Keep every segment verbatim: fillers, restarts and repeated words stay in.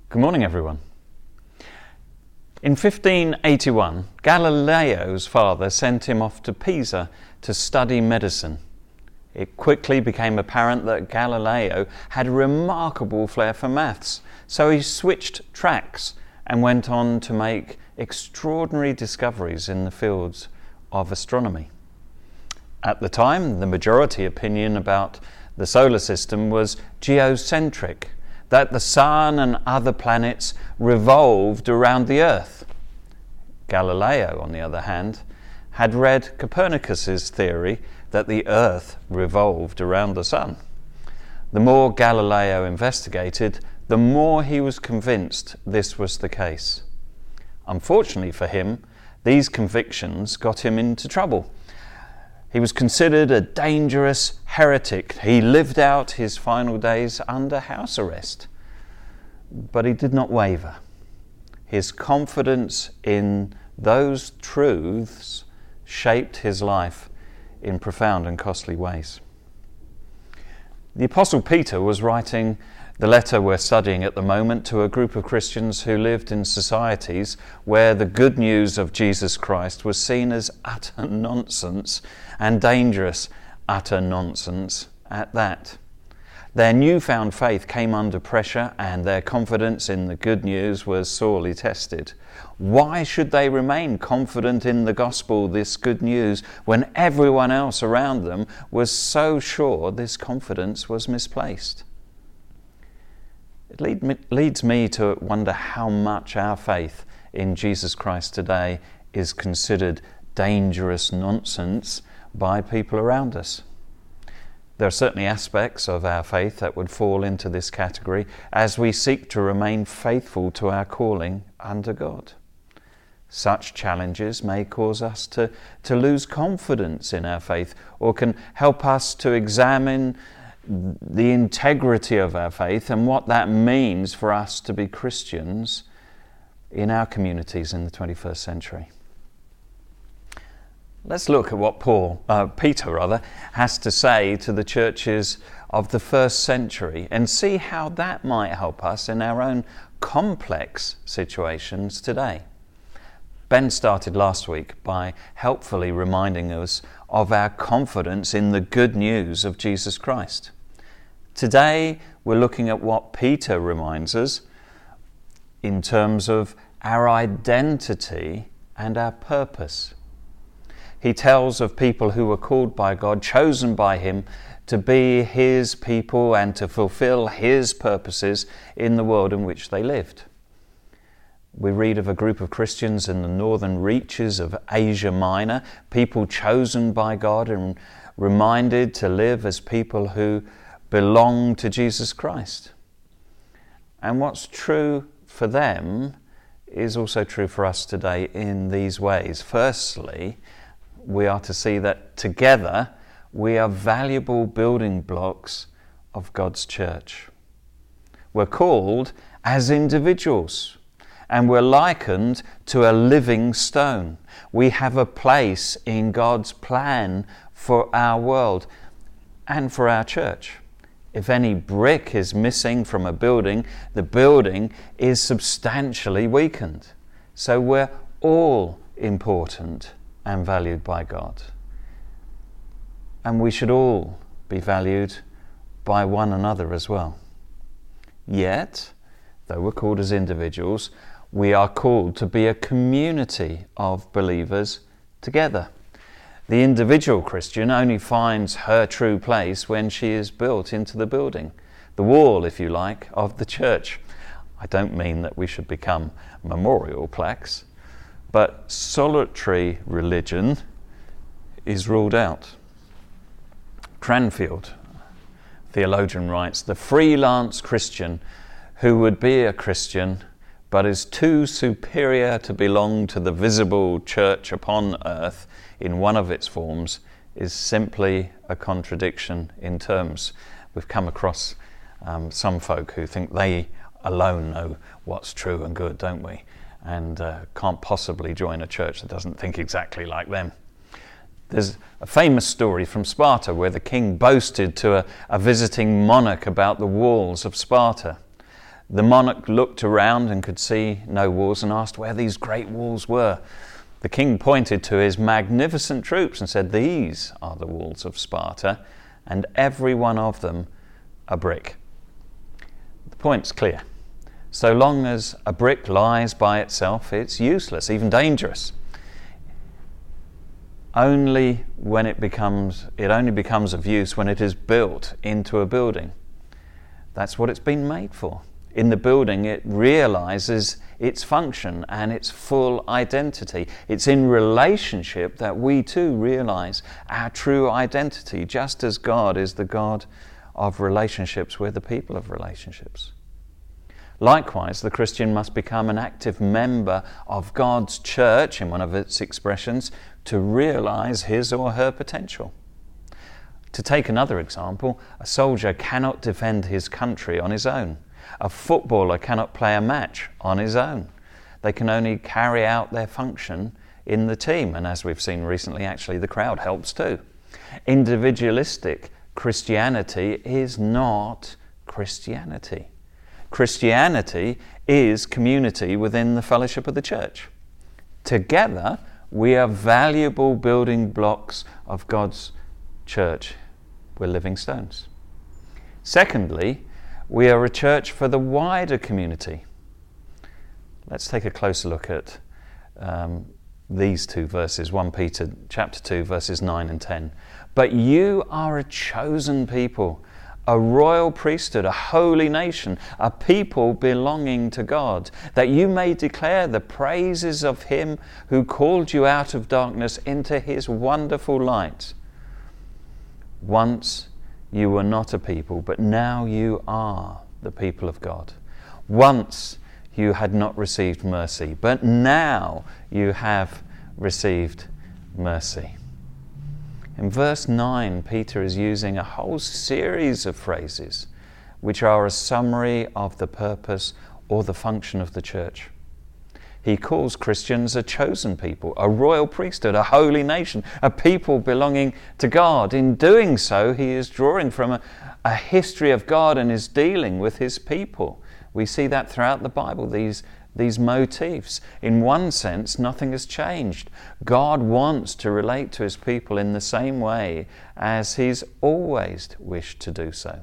Good morning, everyone. In fifteen eighty-one, Galileo's father sent him off to Pisa to study medicine. It quickly became apparent that Galileo had a remarkable flair for maths, so he switched tracks and went on to make extraordinary discoveries in the fields of astronomy. At the time, the majority opinion about the solar system was geocentric, that the sun and other planets revolved around the Earth. Galileo, on the other hand, had read Copernicus's theory that the Earth revolved around the sun. The more Galileo investigated, the more he was convinced this was the case. Unfortunately for him, these convictions got him into trouble. He was considered a dangerous heretic. He lived out his final days under house arrest. But he did not waver. His confidence in those truths shaped his life in profound and costly ways. The Apostle Peter was writing the letter we're studying at the moment to a group of Christians who lived in societies where the good news of Jesus Christ was seen as utter nonsense, and dangerous utter nonsense at that. Their newfound faith came under pressure, and their confidence in the good news was sorely tested. Why should they remain confident in the gospel, this good news, when everyone else around them was so sure this confidence was misplaced? It lead me, leads me to wonder how much our faith in Jesus Christ today is considered dangerous nonsense by people around us. There are certainly aspects of our faith that would fall into this category as we seek to remain faithful to our calling under God. Such challenges may cause us to, to lose confidence in our faith, or can help us to examine the integrity of our faith and what that means for us to be Christians in our communities in the twenty-first century. Let's look at what Paul, uh, Peter rather, has to say to the churches of the first century and see how that might help us in our own complex situations today. Ben started last week by helpfully reminding us of our confidence in the good news of Jesus Christ. Today, we're looking at what Peter reminds us in terms of our identity and our purpose. He tells of people who were called by God, chosen by Him to be His people and to fulfill His purposes in the world in which they lived. We read of a group of Christians in the northern reaches of Asia Minor, people chosen by God and reminded to live as people who belong to Jesus Christ. And what's true for them is also true for us today in these ways. Firstly, we are to see that together we are valuable building blocks of God's church. We're called as individuals, and we're likened to a living stone. We have a place in God's plan for our world and for our church. If any brick is missing from a building, the building is substantially weakened. So we're all important and valued by God. And we should all be valued by one another as well. Yet, though we're called as individuals, we are called to be a community of believers together. The individual Christian only finds her true place when she is built into the building, the wall, if you like, of the church. I don't mean that we should become memorial plaques, but solitary religion is ruled out. Cranfield, theologian, writes, "The freelance Christian who would be a Christian but is too superior to belong to the visible church upon earth in one of its forms is simply a contradiction in terms." We've come across um, some folk who think they alone know what's true and good, don't we? And uh, can't possibly join a church that doesn't think exactly like them. There's a famous story from Sparta where the king boasted to a, a visiting monarch about the walls of Sparta. The monarch looked around and could see no walls and asked where these great walls were. The king pointed to his magnificent troops and said, "These are the walls of Sparta, and every one of them a brick." The point's clear. So long as a brick lies by itself, it's useless, even dangerous. Only when it becomes, it only becomes of use when it is built into a building. That's what it's been made for. In the building, it realizes its function and its full identity. It's in relationship that we too realize our true identity, just as God is the God of relationships, we're the people of relationships. Likewise, the Christian must become an active member of God's church, in one of its expressions, to realize his or her potential. To take another example, a soldier cannot defend his country on his own. A footballer cannot play a match on his own. They can only carry out their function in the team, and as we've seen recently, actually the crowd helps too. Individualistic Christianity is not Christianity. Christianity is community within the fellowship of the church. Together, we are valuable building blocks of God's church. We're living stones. Secondly, we are a church for the wider community. Let's take a closer look at um, these two verses, First Peter chapter two, verses nine and ten. "But you are a chosen people, a royal priesthood, a holy nation, a people belonging to God, that you may declare the praises of him who called you out of darkness into his wonderful light. Once you were not a people, but now you are the people of God. Once you had not received mercy, but now you have received mercy." In verse nine, Peter is using a whole series of phrases which are a summary of the purpose or the function of the church. He calls Christians a chosen people, a royal priesthood, a holy nation, a people belonging to God. In doing so, he is drawing from a, a history of God and is dealing with his people. We see that throughout the Bible, these, these motifs. In one sense, nothing has changed. God wants to relate to his people in the same way as he's always wished to do so.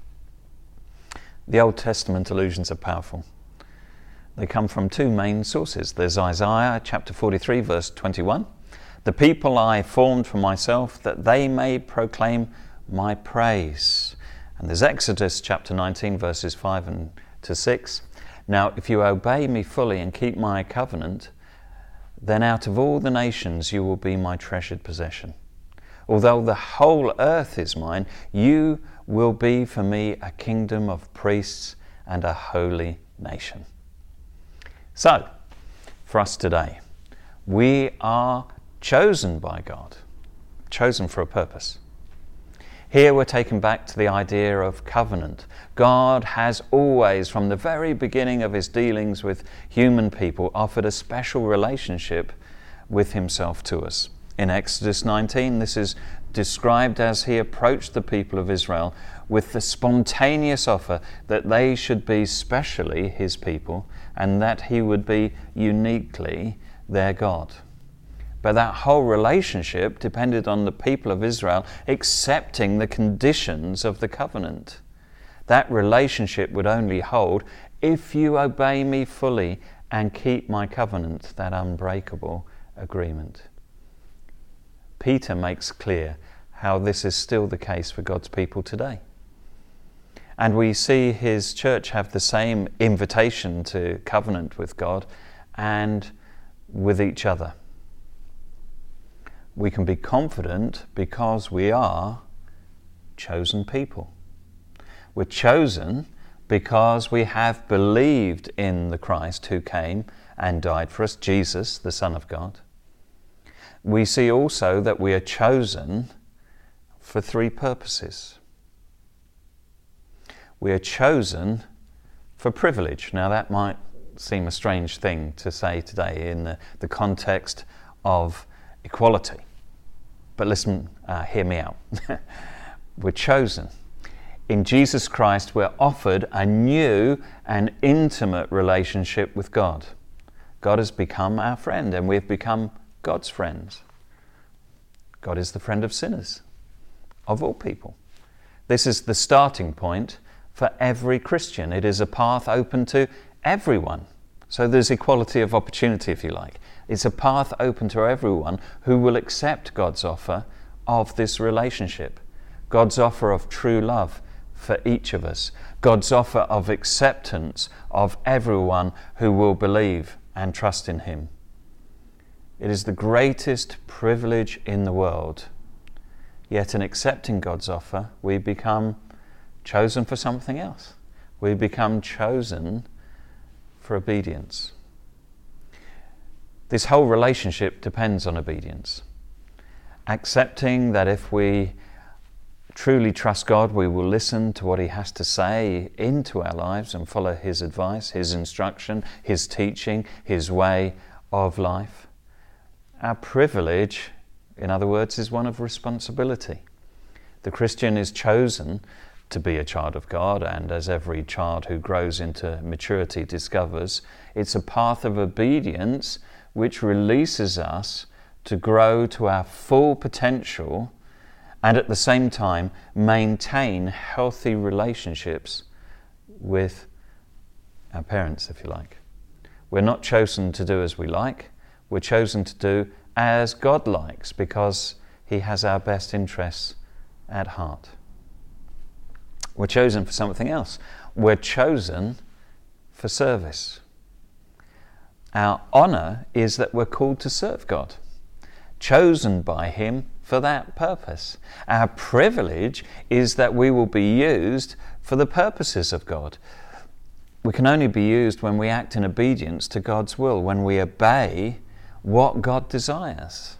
The Old Testament allusions are powerful. They come from two main sources. There's Isaiah chapter forty-three, verse twenty-one. "The people I formed for myself, that they may proclaim my praise." And there's Exodus chapter nineteen, verses five and to six. "Now, if you obey me fully and keep my covenant, then out of all the nations you will be my treasured possession. Although the whole earth is mine, you will be for me a kingdom of priests and a holy nation." So, for us today, we are chosen by God, chosen for a purpose. Here we're taken back to the idea of covenant. God has always, from the very beginning of his dealings with human people, offered a special relationship with himself to us. In Exodus nineteen, this is described as he approached the people of Israel with the spontaneous offer that they should be specially his people and that he would be uniquely their God. But that whole relationship depended on the people of Israel accepting the conditions of the covenant. That relationship would only hold if you obey me fully and keep my covenant, that unbreakable agreement. Peter makes clear how this is still the case for God's people today. And we see his church have the same invitation to covenant with God and with each other. We can be confident because we are chosen people. We're chosen because we have believed in the Christ who came and died for us, Jesus, the Son of God. We see also that we are chosen for three purposes. We are chosen for privilege. Now that might seem a strange thing to say today in the, the context of equality. But listen, uh, hear me out. We're chosen In Jesus Christ, we're offered a new and intimate relationship with God. God has become our friend, and we've become God's friends. God is the friend of sinners, of all people. This is the starting point for every Christian. It is a path open to everyone. So there's equality of opportunity, if you like. It's a path open to everyone who will accept God's offer of this relationship. God's offer of true love for each of us. God's offer of acceptance of everyone who will believe and trust in him. It is the greatest privilege in the world. Yet in accepting God's offer, we become chosen for something else. We become chosen for obedience. This whole relationship depends on obedience. Accepting that if we truly trust God, we will listen to what he has to say into our lives and follow his advice, his instruction, his teaching, his way of life. Our privilege, in other words, is one of responsibility. The Christian is chosen to be a child of God, and as every child who grows into maturity discovers, it's a path of obedience which releases us to grow to our full potential and at the same time maintain healthy relationships with our parents, if you like. We're not chosen to do as we like, we're chosen to do as God likes because he has our best interests at heart. We're chosen for something else. We're chosen for service. Our honour is that we're called to serve God, chosen by him for that purpose. Our privilege is that we will be used for the purposes of God. We can only be used when we act in obedience to God's will, when we obey what God desires.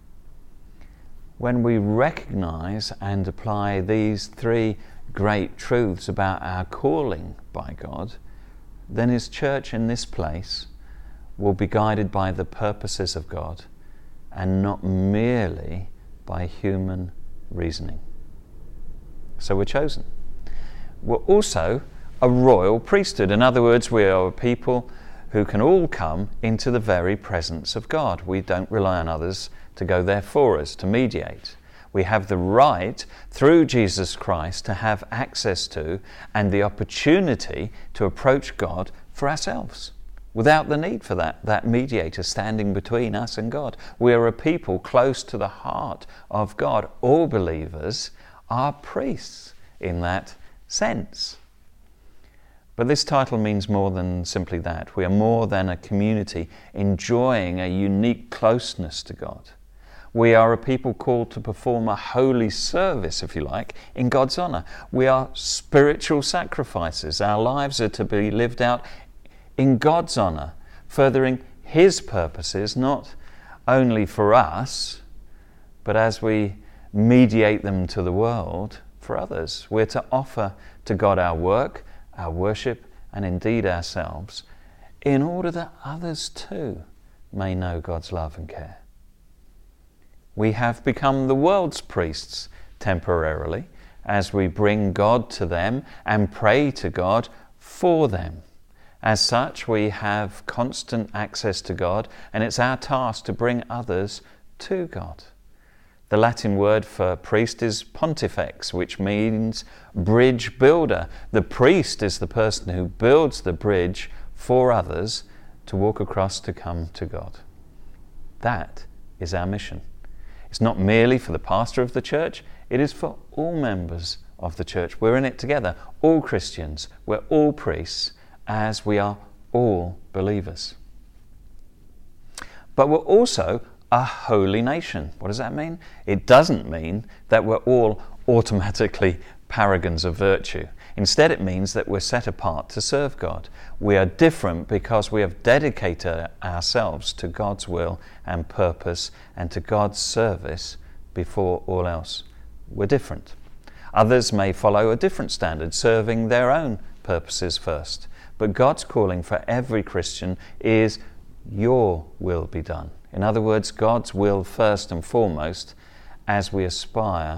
When we recognize and apply these three great truths about our calling by God, then his church in this place will be guided by the purposes of God and not merely by human reasoning. So we're chosen. We're also a royal priesthood. In other words, we are a people who can all come into the very presence of God. We don't rely on others to go there for us, to mediate. We have the right, through Jesus Christ, to have access to and the opportunity to approach God for ourselves, without the need for that, that mediator standing between us and God. We are a people close to the heart of God. All believers are priests in that sense. But this title means more than simply that. We are more than a community enjoying a unique closeness to God. We are a people called to perform a holy service, if you like, in God's honour. We are spiritual sacrifices. Our lives are to be lived out in God's honour, furthering his purposes, not only for us, but as we mediate them to the world, for others. We're to offer to God our work, our worship, and indeed ourselves, in order that others too may know God's love and care. We have become the world's priests temporarily as we bring God to them and pray to God for them. As such, we have constant access to God, and it's our task to bring others to God. The Latin word for priest is pontifex, which means bridge builder. The priest is the person who builds the bridge for others to walk across to come to God. That is our mission. It's not merely for the pastor of the church, it is for all members of the church. We're in it together, all Christians. We're all priests, as we are all believers. But we're also a holy nation. What does that mean? It doesn't mean that we're all automatically paragons of virtue. Instead, it means that we're set apart to serve God. We are different because we have dedicated ourselves to God's will and purpose and to God's service before all else. We're different. Others may follow a different standard, serving their own purposes first. But God's calling for every Christian is, your will be done. In other words, God's will first and foremost, as we aspire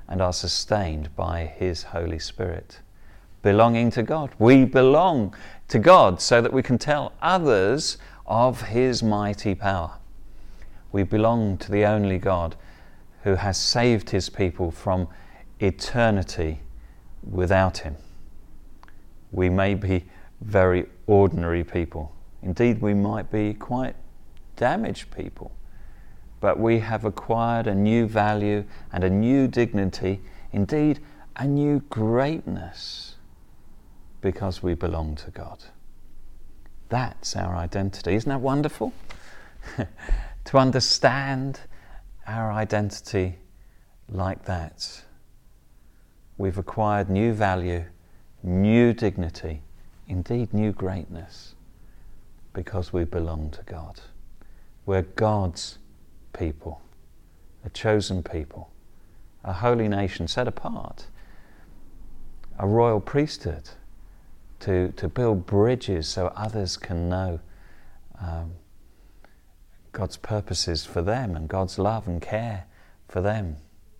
and are sustained by His Holy Spirit. Belonging to God. We belong to God so that we can tell others of His mighty power. We belong to the only God who has saved His people from eternity without Him. We may be very ordinary people. Indeed, we might be quite damaged people. But we have acquired a new value and a new dignity, indeed a new greatness, because we belong to God. That's our identity. Isn't that wonderful? To understand our identity like that. We've acquired new value, new dignity, indeed new greatness, because we belong to God. We're God's people, a chosen people, a holy nation set apart, a royal priesthood to, to build bridges so others can know um, God's purposes for them and God's love and care for them.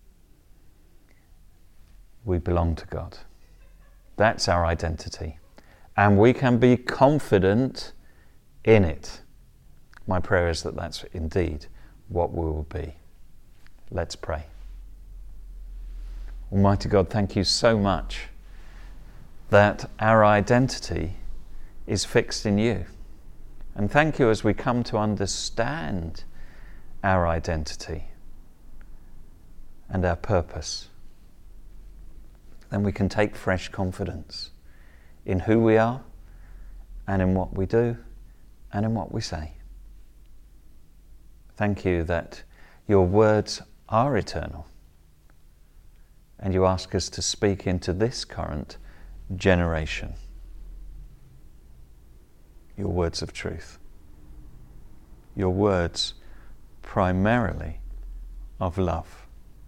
We belong to God. That's our identity. And we can be confident in it. My prayer is that that's indeed what we will be. Let's pray. Almighty God, thank you so much that our identity is fixed in you. And thank you as we come to understand our identity and our purpose. Then we can take fresh confidence in who we are and in what we do and in what we say. Thank you that your words are eternal and you ask us to speak into this current generation your words of truth, your words primarily of love.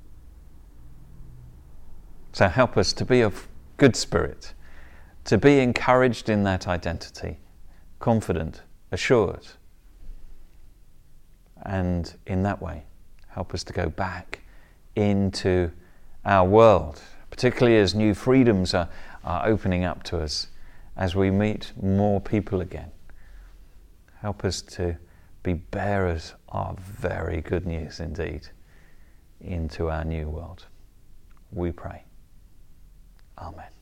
So help us to be of good spirit, to be encouraged in that identity, confident, assured. And in that way, help us to go back into our world, particularly as new freedoms are, are opening up to us, as we meet more people again. Help us to be bearers of very good news indeed into our new world. We pray. Amen.